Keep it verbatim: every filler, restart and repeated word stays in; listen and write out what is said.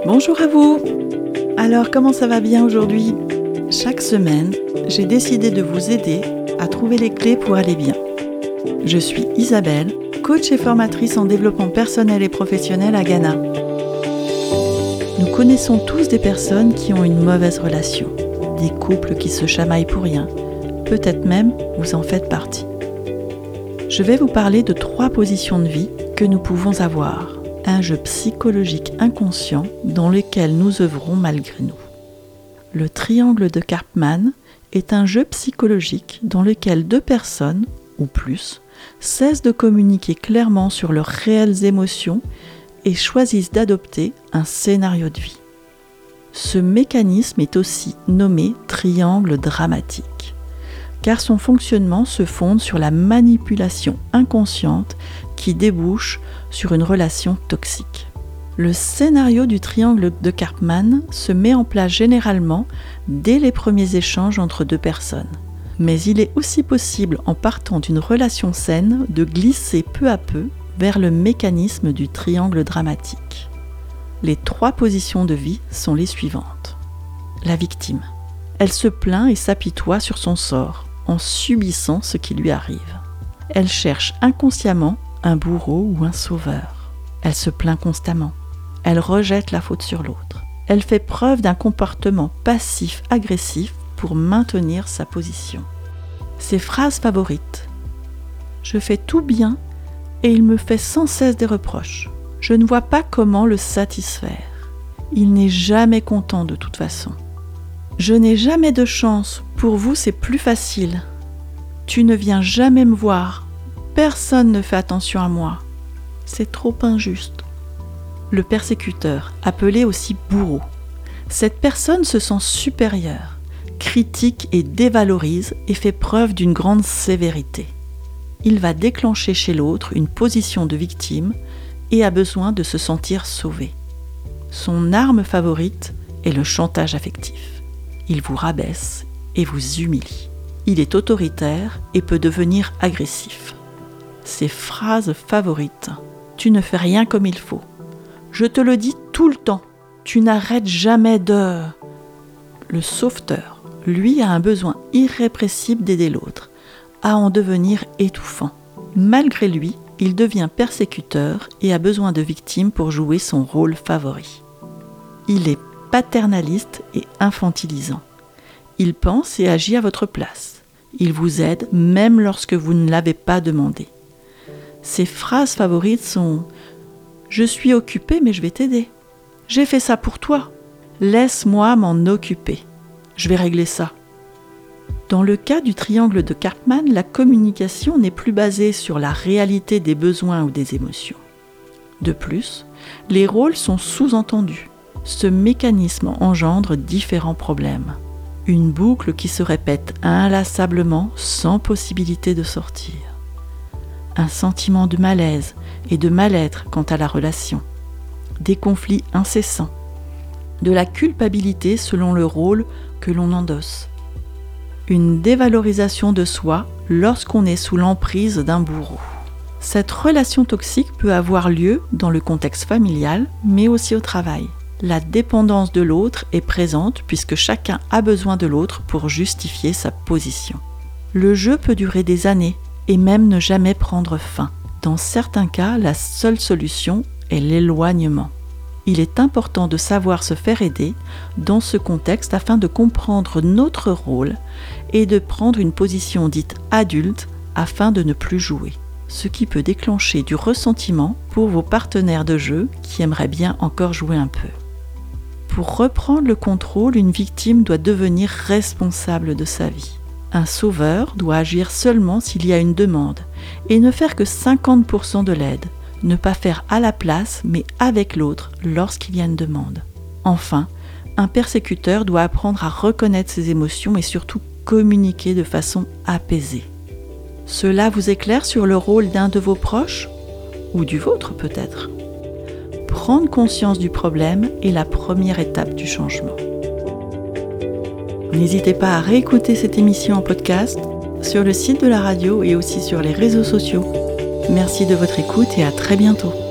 Bonjour à vous. Alors, comment ça va bien aujourd'hui ? Chaque semaine, j'ai décidé de vous aider à trouver les clés pour aller bien. Je suis Isabelle, coach et formatrice en développement personnel et professionnel à Ghana. Nous connaissons tous des personnes qui ont une mauvaise relation, des couples qui se chamaillent pour rien, peut-être même vous en faites partie. Je vais vous parler de trois positions de vie que nous pouvons avoir, un jeu psychologique inconscient dans lequel nous œuvrons malgré nous. Le triangle de Karpman est un jeu psychologique dans lequel deux personnes, ou plus, cessent de communiquer clairement sur leurs réelles émotions et choisissent d'adopter un scénario de vie. Ce mécanisme est aussi nommé triangle dramatique, car son fonctionnement se fonde sur la manipulation inconsciente qui débouche sur une relation toxique. Le scénario du triangle de Karpman se met en place généralement dès les premiers échanges entre deux personnes. Mais il est aussi possible, en partant d'une relation saine, de glisser peu à peu vers le mécanisme du triangle dramatique. Les trois positions de vie sont les suivantes. La victime. Elle se plaint et s'apitoie sur son sort, en subissant ce qui lui arrive. Elle cherche inconsciemment un bourreau ou un sauveur. Elle se plaint constamment. Elle rejette la faute sur l'autre. Elle fait preuve d'un comportement passif-agressif pour maintenir sa position. Ses phrases favorites. Je fais tout bien et il me fait sans cesse des reproches. Je ne vois pas comment le satisfaire. Il n'est jamais content de toute façon. Je n'ai jamais de chance, pour vous c'est plus facile. Tu ne viens jamais me voir. Personne ne fait attention à moi. C'est trop injuste. Le persécuteur, appelé aussi bourreau. Cette personne se sent supérieure, critique et dévalorise et fait preuve d'une grande sévérité. Il va déclencher chez l'autre une position de victime et a besoin de se sentir sauvé. Son arme favorite est le chantage affectif. Il vous rabaisse et vous humilie. Il est autoritaire et peut devenir agressif. Ses phrases favorites. Tu ne fais rien comme il faut. Je te le dis tout le temps. Tu n'arrêtes jamais de... Le sauveteur, lui, a un besoin irrépressible d'aider l'autre, à en devenir étouffant. Malgré lui, il devient persécuteur et a besoin de victimes pour jouer son rôle favori. Il est paternaliste et infantilisant. Il pense et agit à votre place. Il vous aide même lorsque vous ne l'avez pas demandé. Ses phrases favorites sont « Je suis occupé mais je vais t'aider. J'ai fait ça pour toi. Laisse-moi m'en occuper. Je vais régler ça. » Dans le cas du triangle de Karpman, la communication n'est plus basée sur la réalité des besoins ou des émotions. De plus, les rôles sont sous-entendus. Ce mécanisme engendre différents problèmes. Une boucle qui se répète inlassablement sans possibilité de sortir. Un sentiment de malaise et de mal-être quant à la relation. Des conflits incessants. De la culpabilité selon le rôle que l'on endosse. Une dévalorisation de soi lorsqu'on est sous l'emprise d'un bourreau. Cette relation toxique peut avoir lieu dans le contexte familial, mais aussi au travail. La dépendance de l'autre est présente puisque chacun a besoin de l'autre pour justifier sa position. Le jeu peut durer des années et même ne jamais prendre fin. Dans certains cas, la seule solution est l'éloignement. Il est important de savoir se faire aider dans ce contexte afin de comprendre notre rôle et de prendre une position dite adulte afin de ne plus jouer, ce qui peut déclencher du ressentiment pour vos partenaires de jeu qui aimeraient bien encore jouer un peu. Pour reprendre le contrôle, une victime doit devenir responsable de sa vie. Un sauveur doit agir seulement s'il y a une demande et ne faire que cinquante pour cent de l'aide. Ne pas faire à la place, mais avec l'autre lorsqu'il y a une demande. Enfin, un persécuteur doit apprendre à reconnaître ses émotions et surtout communiquer de façon apaisée. Cela vous éclaire sur le rôle d'un de vos proches ou du vôtre peut-être. Prendre conscience du problème est la première étape du changement. N'hésitez pas à réécouter cette émission en podcast sur le site de la radio et aussi sur les réseaux sociaux. Merci de votre écoute et à très bientôt.